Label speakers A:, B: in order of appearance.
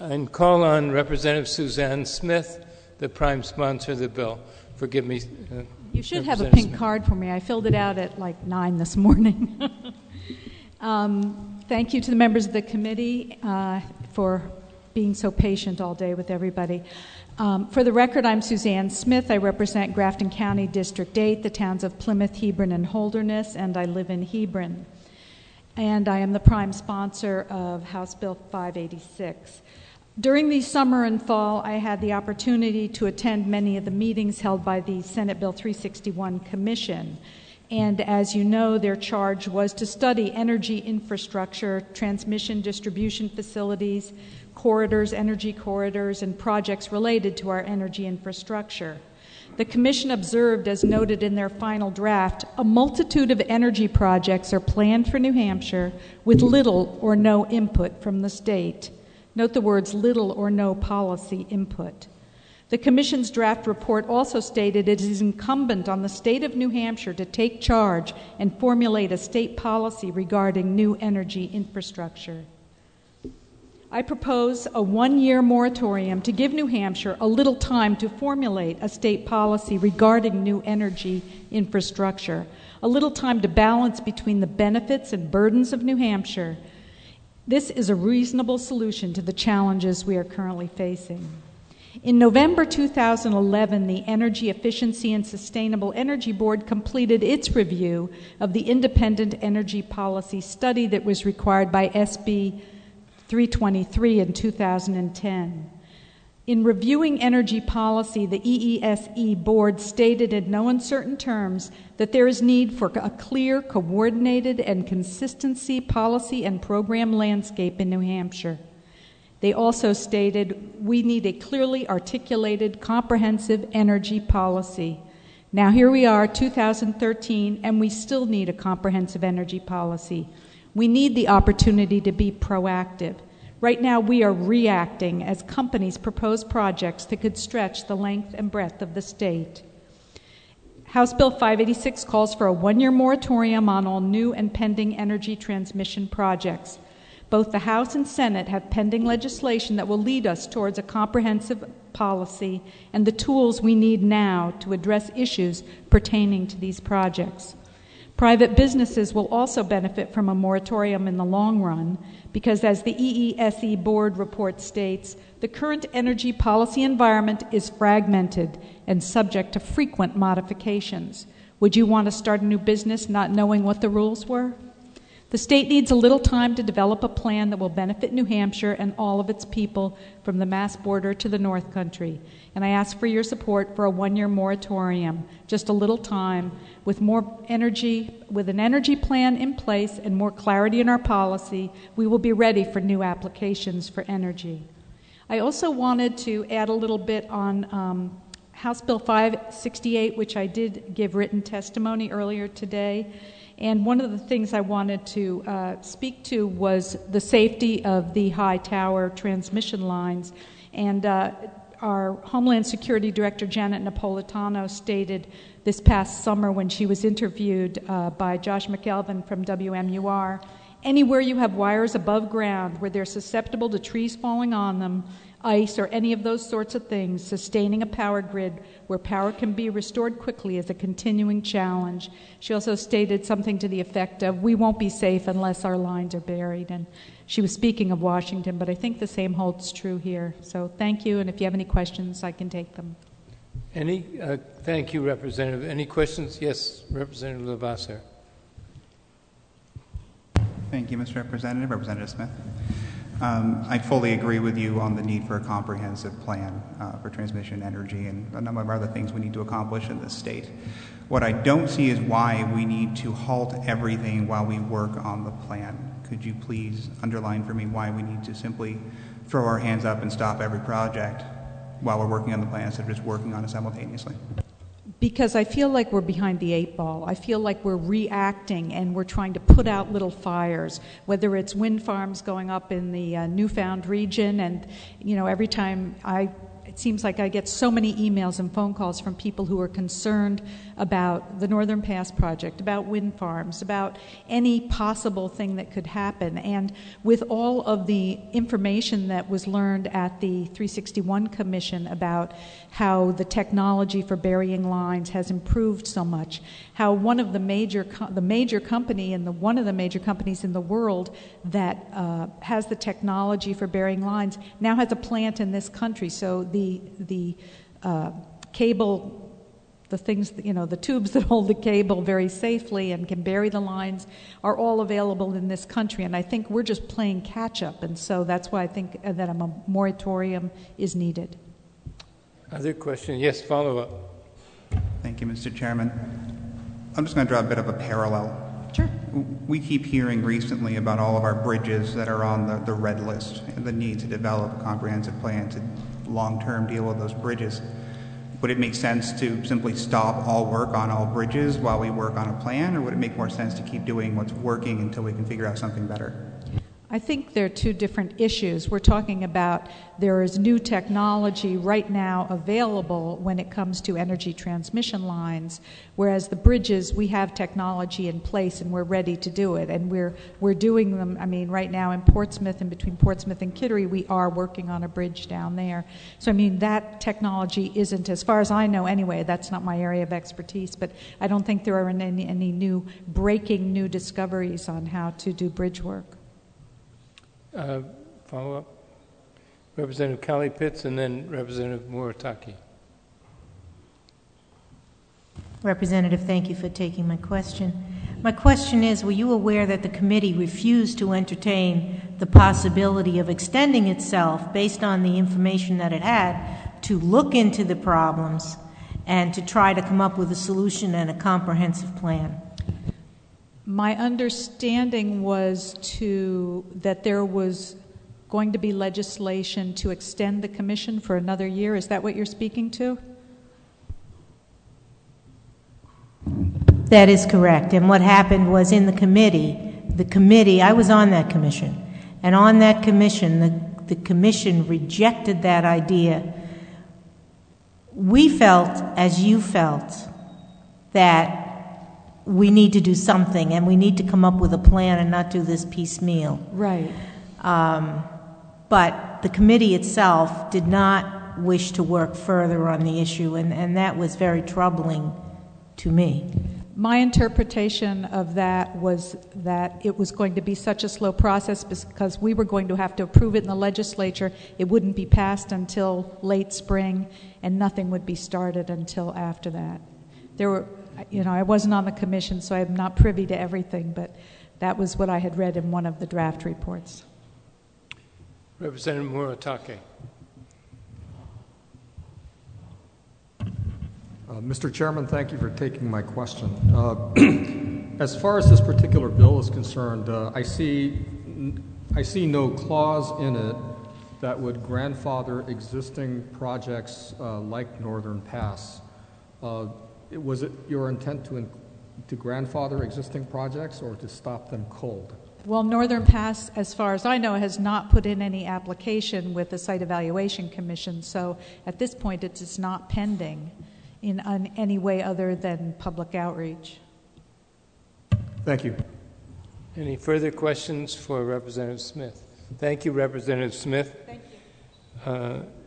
A: and call on Representative Suzanne Smith, the prime sponsor of the bill. Forgive me.
B: You should have a pink card for me. I filled it out at like 9 this morning. Thank you to the members of the committee for being so patient all day with everybody. For the record, I'm Suzanne Smith. I represent Grafton County District 8, the towns of Plymouth, Hebron, and Holderness, and I live in Hebron. And I am the prime sponsor of House Bill 586. During the summer and fall, I had the opportunity to attend many of the meetings held by the Senate Bill 361 Commission. And as you know, their charge was to study energy infrastructure, transmission distribution facilities, corridors, energy corridors, and projects related to our energy infrastructure. The Commission observed, as noted in their final draft, a multitude of energy projects are planned for New Hampshire with little or no input from the state. Note the words little or no policy input. The Commission's draft report also stated it is incumbent on the state of New Hampshire to take charge and formulate a state policy regarding new energy infrastructure. I propose a one-year moratorium to give New Hampshire a little time to formulate a state policy regarding new energy infrastructure, a little time to balance between the benefits and burdens of New Hampshire. This is a reasonable solution to the challenges we are currently facing. In November 2011, the Energy Efficiency and Sustainable Energy Board completed its review of the independent energy policy study that was required by SB 323 in 2010. In reviewing energy policy, the EESE board stated in no uncertain terms that there is need for a clear, coordinated, and consistency policy and program landscape in New Hampshire. They also stated we need a clearly articulated, comprehensive energy policy. Now here we are, 2013, and we still need a comprehensive energy policy. We need the opportunity to be proactive. Right now, we are reacting as companies propose projects that could stretch the length and breadth of the state. House Bill 586 calls for a one-year moratorium on all new and pending energy transmission projects. Both the House and Senate have pending legislation that will lead us towards a comprehensive policy and the tools we need now to address issues pertaining to these projects. Private businesses will also benefit from a moratorium in the long run because, as the EESE board report states, the current energy policy environment is fragmented and subject to frequent modifications. Would you want to start a new business not knowing what the rules were? The state needs a little time to develop a plan that will benefit New Hampshire and all of its people from the Mass border to the North Country. And I ask for your support for a one-year moratorium, just a little time, with more energy, with an energy plan in place and more clarity in our policy, we will be ready for new applications for energy. I also wanted to add a little bit on House Bill 568, which I did give written testimony earlier today. And one of the things I wanted to speak to was the safety of the high tower transmission lines. And our Homeland Security Director, Janet Napolitano, stated this past summer when she was interviewed by Josh McElveen from WMUR, anywhere you have wires above ground where they're susceptible to trees falling on them, ice, or any of those sorts of things, sustaining a power grid where power can be restored quickly is a continuing challenge. She also stated something to the effect of, we won't be safe unless our lines are buried. And she was speaking of Washington, but I think the same holds true here. So thank you, and if you have any questions, I can take them.
A: Thank you, Representative. Any questions? Yes, Representative Lavasser.
C: Thank you, Mr. Representative. Representative Smith. I fully agree with you on the need for a comprehensive plan for transmission energy and a number of other things we need to accomplish in this state. What I don't see is why we need to halt everything while we work on the plan. Could you please underline for me why we need to simply throw our hands up and stop every project while we're working on the plan instead of just working on it simultaneously?
B: Because I feel like we're behind the eight ball. I feel like we're reacting and we're trying to put out little fires, whether it's wind farms going up in the Newfound region. And, you know, every time it seems like I get so many emails and phone calls from people who are concerned about the Northern Pass project, about wind farms, about any possible thing that could happen. And with all of the information that was learned at the 361 Commission about how the technology for burying lines has improved so much, how one of the major companies in the world that has the technology for burying lines now has a plant in this country. So the cable, the things, the tubes that hold the cable very safely and can bury the lines are all available in this country. And I think we're just playing catch up. And so that's why I think that a moratorium is needed.
A: Other question? Yes, follow up.
C: Thank you, Mr. Chairman. I'm just going to draw a bit of a parallel.
B: Sure.
C: We keep hearing recently about all of our bridges that are on the red list and the need to develop a comprehensive plan to long-term deal with those bridges. Would it make sense to simply stop all work on all bridges while we work on a plan, or would it make more sense to keep doing what's working until we can figure out something better?
B: I think there are two different issues. We're talking about there is new technology right now available when it comes to energy transmission lines, whereas the bridges, we have technology in place and we're ready to do it. And we're doing them, right now in Portsmouth and between Portsmouth and Kittery, we are working on a bridge down there. So, that technology isn't, as far as I know anyway, that's not my area of expertise, but I don't think there are any new discoveries on how to do bridge work.
A: Follow up. Representative Callie-Pitts and then Representative Moritaki.
D: Representative, thank you for taking my question. My question is, were you aware that the committee refused to entertain the possibility of extending itself based on the information that it had to look into the problems and to try to come up with a solution and a comprehensive plan?
B: My understanding was that there was going to be legislation to extend the commission for another year. Is that what you're speaking to?
D: That is correct. And what happened was in the committee, I was on that commission, and on that commission, the commission rejected that idea. We felt, as you felt, that we need to do something, and we need to come up with a plan and not do this piecemeal.
B: Right.
D: But the committee itself did not wish to work further on the issue, and that was very troubling to me.
B: My interpretation of that was that it was going to be such a slow process because we were going to have to approve it in the legislature. It wouldn't be passed until late spring, and nothing would be started until after that. I wasn't on the commission, so I'm not privy to everything, but that was what I had read in one of the draft reports.
A: Representative Moritaki.
E: Mr. Chairman, thank you for taking my question. As far as this particular bill is concerned, I see no clause in it that would grandfather existing projects like Northern Pass. Was it your intent to grandfather existing projects or to stop them cold?
B: Well, Northern Pass, as far as I know, has not put in any application with the Site Evaluation Commission, so at this point it is not pending in any way other than public outreach.
E: Thank you.
A: Any further questions for Representative Smith? Thank you, Representative Smith.
B: Thank you.